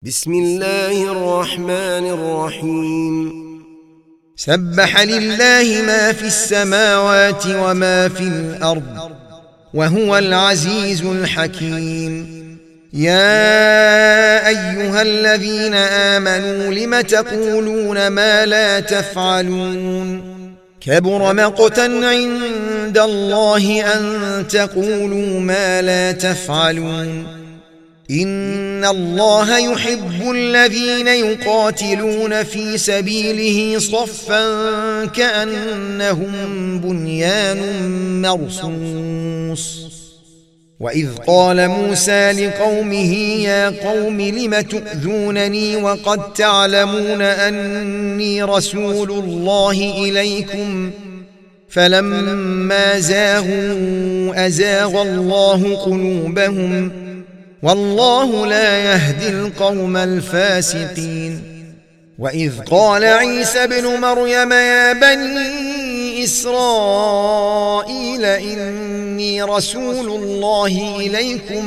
بسم الله الرحمن الرحيم. سبح لله ما في السماوات وما في الأرض وهو العزيز الحكيم. يا أيها الذين آمنوا لم تقولون ما لا تفعلون؟ كبر مقتا عند الله أن تقولوا ما لا تفعلون. إن الله يحب الذين يقاتلون في سبيله صفا كأنهم بنيان مرصوص. وإذ قال موسى لقومه يا قوم لم تؤذونني وقد تعلمون أني رسول الله إليكم فلما زاغوا أزاغ الله قلوبهم والله لا يهدي القوم الفاسقين. وإذ قال عيسى ابن مريم يا بني إسرائيل إني رسول الله إليكم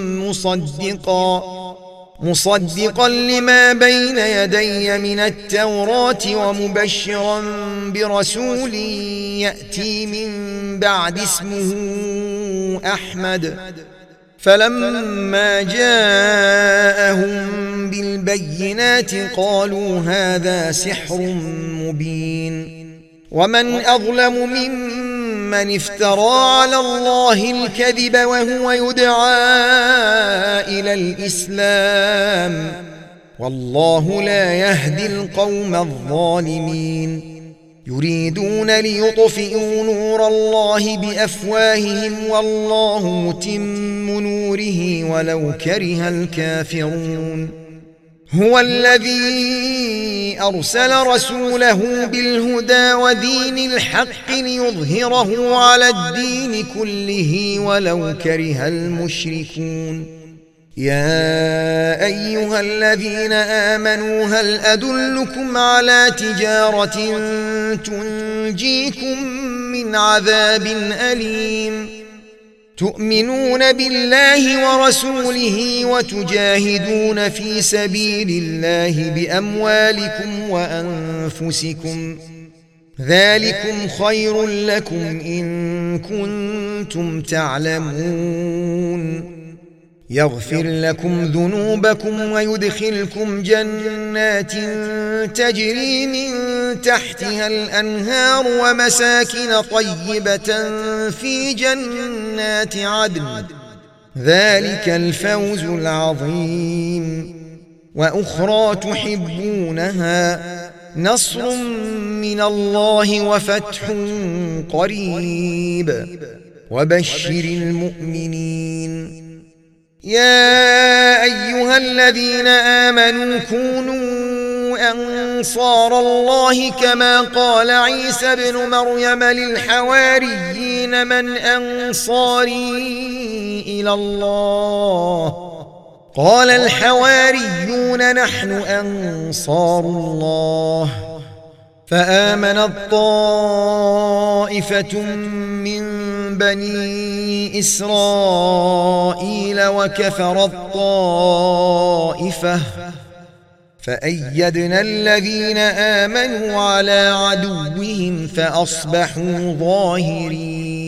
مصدقا لما بين يدي من التوراة ومبشرا برسول يأتي من بعد اسمه أحمد. فلما جاءهم بالبينات قالوا هذا سحر مبين. ومن أظلم ممن افترى على الله الكذب وهو يدعى إلى الإسلام والله لا يهدي القوم الظالمين. يريدون ليطفئوا نور الله بأفواههم والله متم نوره ولو كره الكافرون. هو الذي أرسل رسوله بالهدى ودين الحق ليظهره على الدين كله ولو كره المشركون. يا أيها الذين آمنوا هل أدلكم على تجارة تنجيكم من عذاب أليم؟ تؤمنون بالله ورسوله وتجاهدون في سبيل الله بأموالكم وأنفسكم ذلكم خير لكم إن كنتم تعلمون. يغفر لكم ذنوبكم ويدخلكم جنات تجري من تحتها الأنهار ومساكن طيبة في جنات عدن ذلك الفوز العظيم. وأخرى تحبونها نصر من الله وفتح قريب وبشر المؤمنين. يا أيها الذين آمنوا كونوا أنصار الله كما قال عيسى ابن مريم للحواريين من أنصاري إلى الله؟ قال الحواريون نحن أنصار الله. فآمنت طائفة من بني إسرائيل وكفرت طائفة فأيدنا الذين آمنوا على عدوهم فأصبحوا ظاهرين.